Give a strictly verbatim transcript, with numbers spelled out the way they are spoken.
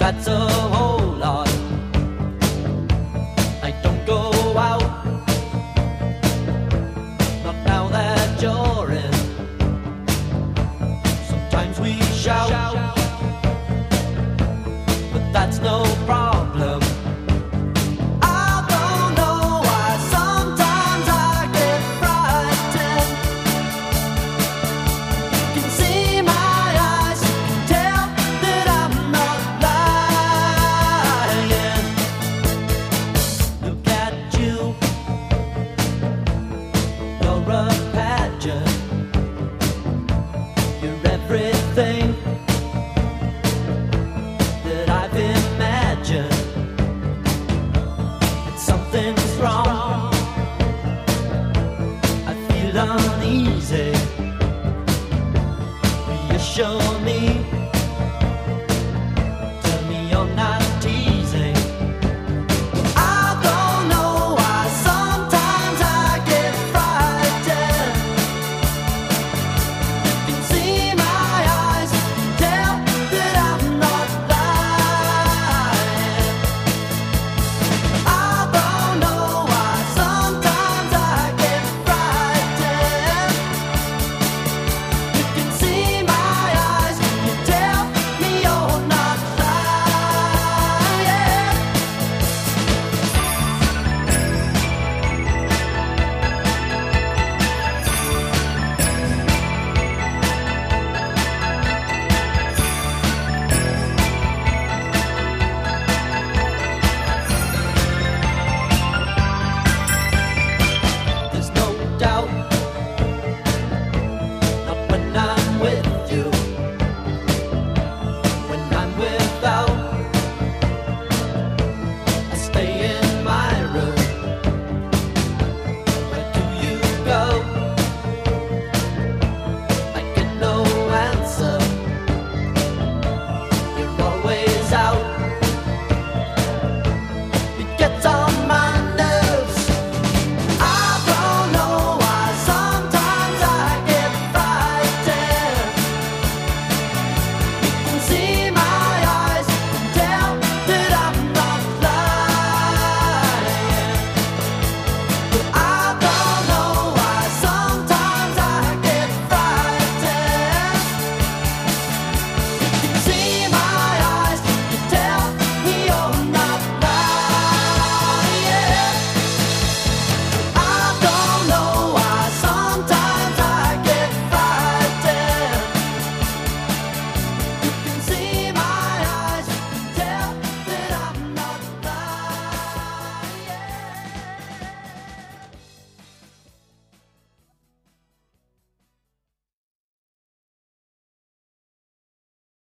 that's a whole lot. I don't go out, not now that you're in. Sometimes we shout, but that's no problem. I don't know why sometimes I get frightened. You can see my eyes, you can tell that I'm not lying. Look at you, you're a pageant. You're everything that I've imagined. And something's wrong, I feel uneasy. Reassured